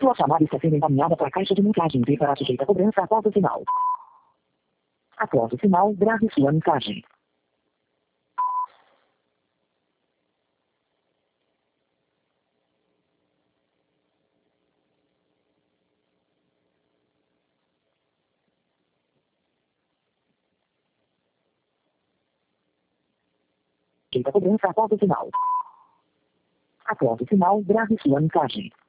Sua chamada está sendo encaminhada para a caixa de mensagens e para sujeita a cobrança após o sinal. Após o sinal, grave sua mensagem. Sujeita a cobrança após o sinal. Após o sinal, grave sua mensagem.